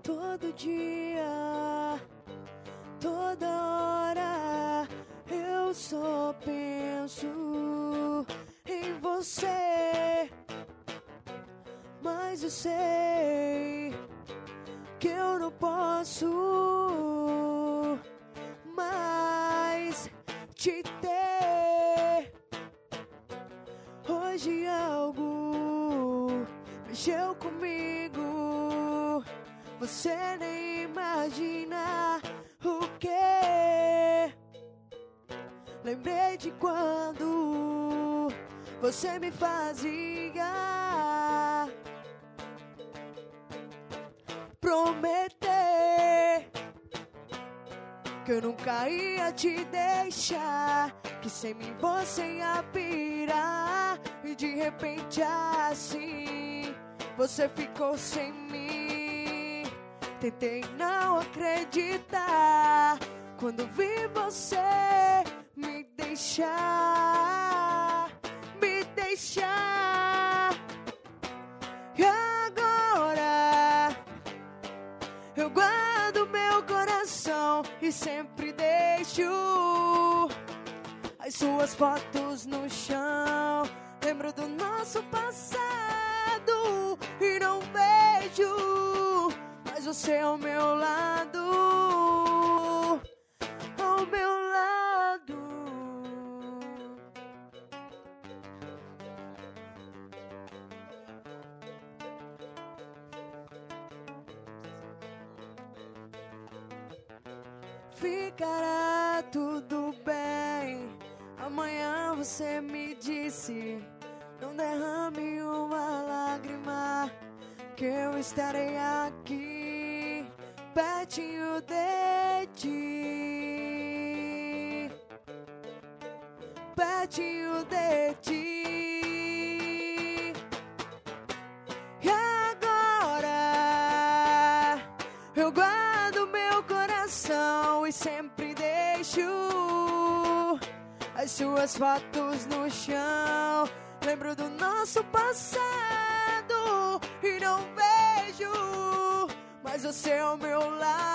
Todo dia, toda hora, eu só penso em você. Mas eu sei que eu não posso mais te ter. Hoje algo mexeu comigo, você nem imagina o que. Lembrei de quando você me fazia prometer que eu nunca ia te deixar, que sem mim você ia pirar. E de repente assim você ficou sem mim. Tentei não acreditar quando vi você me deixar, me deixar. E agora eu guardo meu coração e sempre deixo as suas fotos no chão. Lembro do nosso passado e não vejo mais você ao meu lado, ao meu lado. Ficará tudo bem. Amanhã você me disse, não derrame uma lágrima, que eu estarei aqui pertinho de ti, pertinho de ti. E agora eu guardo meu coração e sempre deixo as suas fotos no chão. Lembro do nosso passado e não vejo mais você ao meu lado.